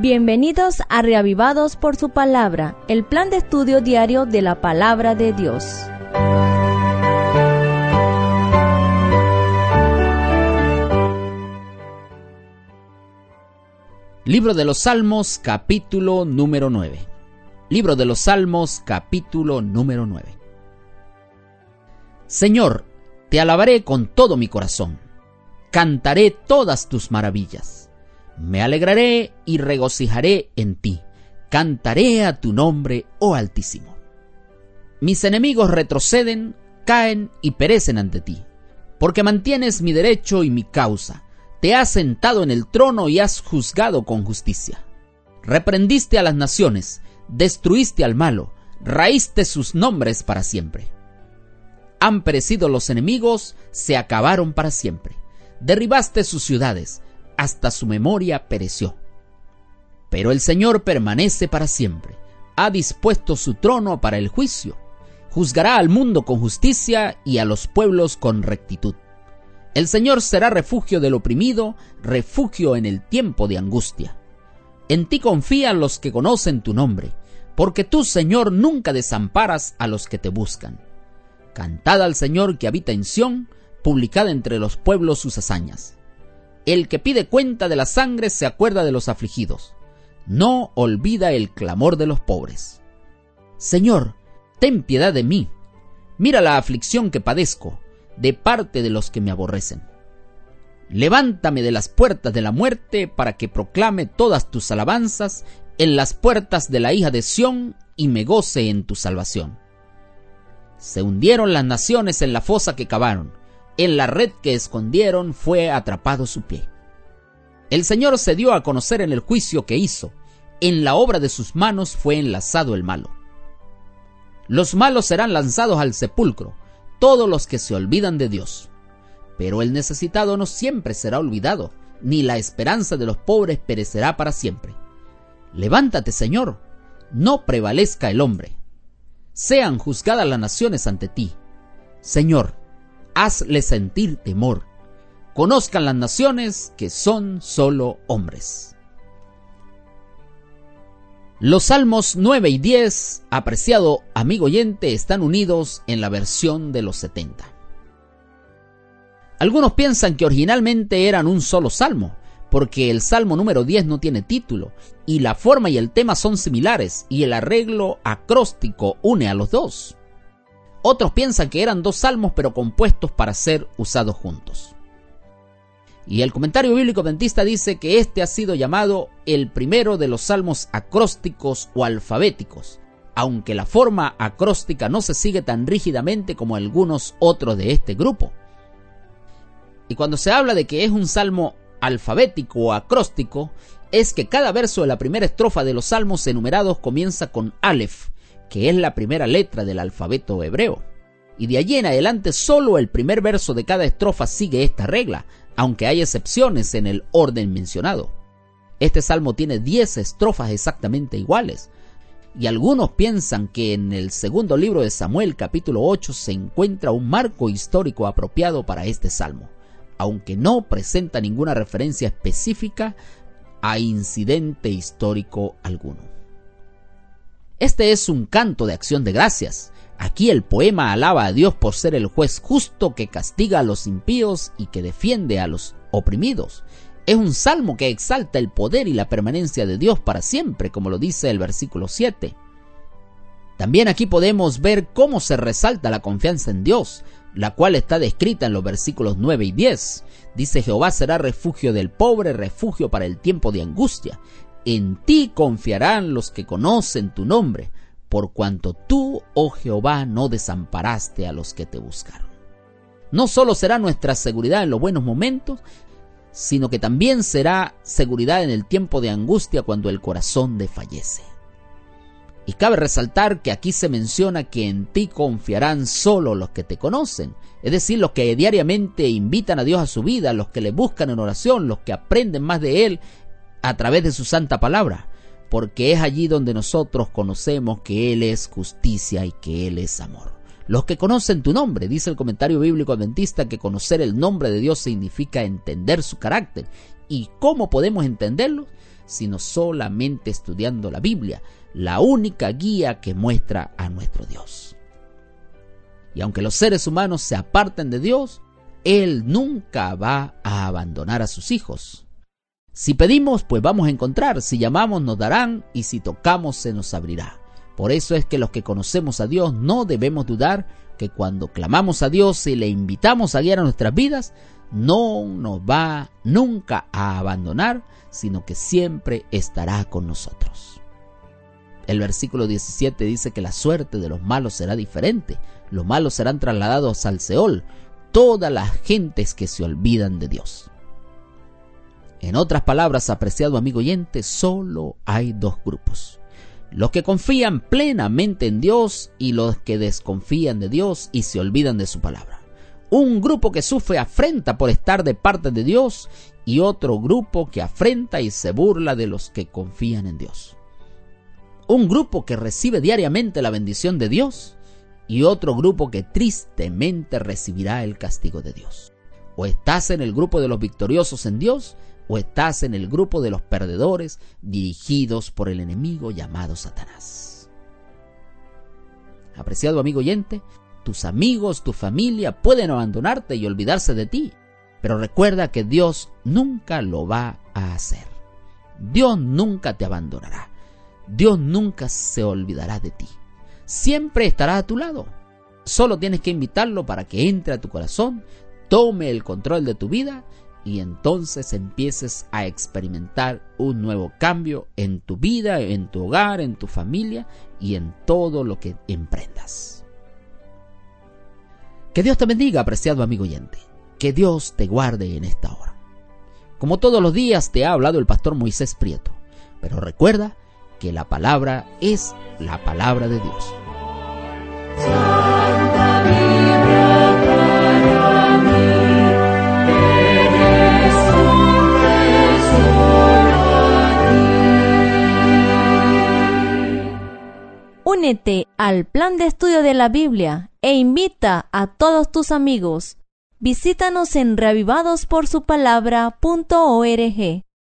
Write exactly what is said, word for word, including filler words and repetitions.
Bienvenidos a Reavivados por su Palabra, el plan de estudio diario de la Palabra de Dios. Libro de los Salmos, capítulo número nueve. Libro de los Salmos, capítulo número nueve. Señor, te alabaré con todo mi corazón. Cantaré todas tus maravillas. Me alegraré y regocijaré en ti. Cantaré a tu nombre, oh Altísimo. Mis enemigos retroceden, caen y perecen ante ti, porque mantienes mi derecho y mi causa. Te has sentado en el trono y has juzgado con justicia. Reprendiste a las naciones, destruiste al malo, raíste sus nombres para siempre. Han perecido los enemigos, se acabaron para siempre. Derribaste sus ciudades, hasta su memoria pereció. Pero el Señor permanece para siempre. Ha dispuesto su trono para el juicio. Juzgará al mundo con justicia y a los pueblos con rectitud. El Señor será refugio del oprimido, refugio en el tiempo de angustia. En ti confían los que conocen tu nombre, porque tú, Señor, nunca desamparas a los que te buscan. Cantad al Señor que habita en Sión, publicad entre los pueblos sus hazañas. El que pide cuenta de la sangre se acuerda de los afligidos. No olvida el clamor de los pobres. Señor, ten piedad de mí. Mira la aflicción que padezco de parte de los que me aborrecen. Levántame de las puertas de la muerte para que proclame todas tus alabanzas en las puertas de la hija de Sión y me goce en tu salvación. Se hundieron las naciones en la fosa que cavaron, en la red que escondieron fue atrapado su pie. El Señor se dio a conocer en el juicio que hizo, en la obra de sus manos fue enlazado el malo. Los malos serán lanzados al sepulcro, todos los que se olvidan de Dios. Pero el necesitado no siempre será olvidado, ni la esperanza de los pobres perecerá para siempre. Levántate, Señor, no prevalezca el hombre. Sean juzgadas las naciones ante ti. Señor, hazle sentir temor. Conozcan las naciones que son solo hombres. Los Salmos nueve y diez, apreciado amigo oyente, están unidos en la versión de los setenta. Algunos piensan que originalmente eran un solo salmo, porque el Salmo número diez no tiene título, y la forma y el tema son similares, y el arreglo acróstico une a los dos. Otros piensan que eran dos salmos, pero compuestos para ser usados juntos. Y el comentario bíblico adventista dice que este ha sido llamado el primero de los salmos acrósticos o alfabéticos, aunque la forma acróstica no se sigue tan rígidamente como algunos otros de este grupo. Y cuando se habla de que es un salmo alfabético o acróstico, es que cada verso de la primera estrofa de los salmos enumerados comienza con Aleph, que es la primera letra del alfabeto hebreo. Y de allí en adelante solo el primer verso de cada estrofa sigue esta regla, aunque hay excepciones en el orden mencionado. Este salmo tiene diez estrofas exactamente iguales, y algunos piensan que en el segundo libro de Samuel, capítulo ocho, se encuentra un marco histórico apropiado para este salmo, aunque no presenta ninguna referencia específica a incidente histórico alguno. Este es un canto de acción de gracias. Aquí el poema alaba a Dios por ser el juez justo que castiga a los impíos y que defiende a los oprimidos. Es un salmo que exalta el poder y la permanencia de Dios para siempre, como lo dice el versículo siete. También aquí podemos ver cómo se resalta la confianza en Dios, la cual está descrita en los versículos nueve y diez. Dice: Jehová será refugio del pobre, refugio para el tiempo de angustia. En ti confiarán los que conocen tu nombre, por cuanto tú, oh Jehová, no desamparaste a los que te buscaron. No solo será nuestra seguridad en los buenos momentos, sino que también será seguridad en el tiempo de angustia cuando el corazón desfallece. Y cabe resaltar que aquí se menciona que en ti confiarán solo los que te conocen, es decir, los que diariamente invitan a Dios a su vida, los que le buscan en oración, los que aprenden más de Él a través de su santa palabra, porque es allí donde nosotros conocemos que Él es justicia y que Él es amor. Los que conocen tu nombre, dice el comentario bíblico adventista, que conocer el nombre de Dios significa entender su carácter. ¿Y cómo podemos entenderlo? sino solamente estudiando la Biblia, la única guía que muestra a nuestro Dios. Y aunque los seres humanos se aparten de Dios, Él nunca va a abandonar a sus hijos. Si pedimos, pues vamos a encontrar; si llamamos, nos darán; y si tocamos, se nos abrirá. Por eso es que los que conocemos a Dios no debemos dudar que cuando clamamos a Dios y le invitamos a guiar a nuestras vidas, no nos va nunca a abandonar, sino que siempre estará con nosotros. El versículo diecisiete dice que la suerte de los malos será diferente. Los malos serán trasladados al Seol, todas las gentes que se olvidan de Dios. En otras palabras, apreciado amigo oyente, solo hay dos grupos: los que confían plenamente en Dios y los que desconfían de Dios y se olvidan de su palabra. Un grupo que sufre afrenta por estar de parte de Dios y otro grupo que afrenta y se burla de los que confían en Dios. Un grupo que recibe diariamente la bendición de Dios y otro grupo que tristemente recibirá el castigo de Dios. O estás en el grupo de los victoriosos en Dios, o estás en el grupo de los perdedores dirigidos por el enemigo llamado Satanás. Apreciado amigo oyente, tus amigos, tu familia pueden abandonarte y olvidarse de ti, pero recuerda que Dios nunca lo va a hacer. Dios nunca te abandonará. Dios nunca se olvidará de ti. Siempre estará a tu lado. Solo tienes que invitarlo para que entre a tu corazón, tome el control de tu vida y entonces empieces a experimentar un nuevo cambio en tu vida, en tu hogar, en tu familia y en todo lo que emprendas. Que Dios te bendiga, apreciado amigo oyente. Que Dios te guarde en esta hora. Como todos los días te ha hablado el pastor Moisés Prieto, pero recuerda que la palabra es la palabra de Dios. Santa Biblia para mí, eres un tesoro aquí. Únete al plan de estudio de la Biblia e invita a todos tus amigos. Visítanos en reavivados por su palabra punto org.